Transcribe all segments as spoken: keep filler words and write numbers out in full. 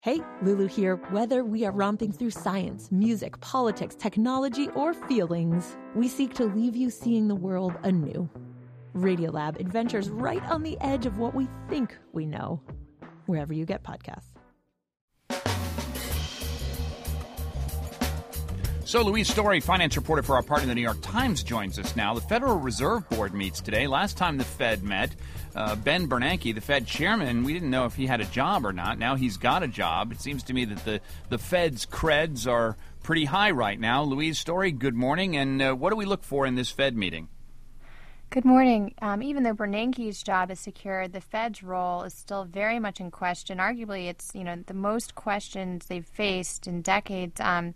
Hey, Lulu here. Whether we are romping through science, music, politics, technology, or feelings, we seek to leave you seeing the world anew. Radiolab adventures right on the edge of what we think we know, wherever you get podcasts. So Louise Story, finance reporter for our partner, the New York Times, joins us now. The Federal Reserve Board meets today. Last time the Fed met, uh, Ben Bernanke, the Fed chairman, we didn't know if he had a job or not. Now he's got a job. It seems to me that the, the Fed's creds are pretty high right now. Louise Story, good morning. And uh, what do we look for in this Fed meeting? Good morning. Um, even though Bernanke's job is secured, the Fed's role is still very much in question. Arguably, it's you know the most questions they've faced in decades. Um,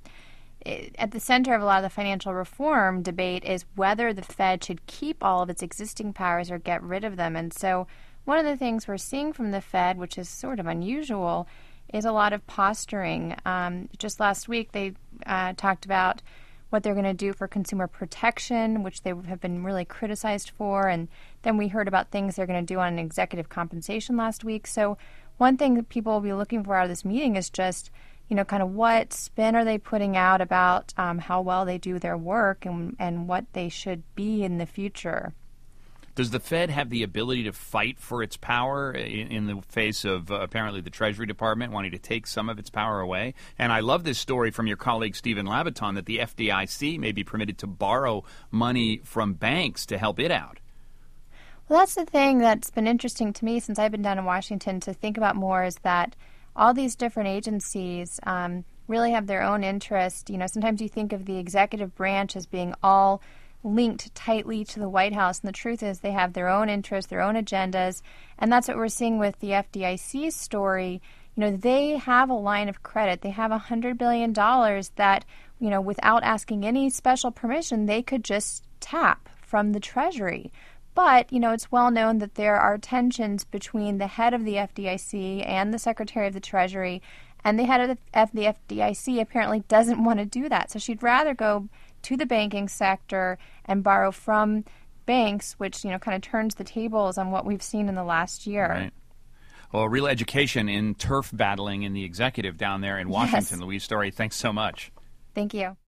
At the center of a lot of the financial reform debate is whether the Fed should keep all of its existing powers or get rid of them. And so one of the things we're seeing from the Fed, which is sort of unusual, is a lot of posturing. Um, just last week, they uh, talked about what they're going to do for consumer protection, which they have been really criticized for. And then we heard about things they're going to do on executive compensation last week. So one thing that people will be looking for out of this meeting is just you know, kind of what spin are they putting out about um, how well they do their work and, and what they should be in the future. Does the Fed have the ability to fight for its power in, in the face of uh, apparently the Treasury Department wanting to take some of its power away? And I love this story from your colleague Stephen Labaton that the F D I C may be permitted to borrow money from banks to help it out. Well, that's the thing that's been interesting to me since I've been down in Washington to think about more is that all these different agencies um, really have their own interest. You know, sometimes you think of the executive branch as being all linked tightly to the White House, and the truth is they have their own interests, their own agendas, and that's what we're seeing with the F D I C's story. You know, they have a line of credit. They have one hundred billion dollars that, you know, without asking any special permission, they could just tap from the Treasury. But, you know, it's well known that there are tensions between the head of the F D I C and the Secretary of the Treasury, and the head of the, the F D I C apparently doesn't want to do that. So she'd rather go to the banking sector and borrow from banks, which, you know, kind of turns the tables on what we've seen in the last year. Right. Well, real education in turf battling in the executive down there in Washington. Yes. Louise Story, thanks so much. Thank you.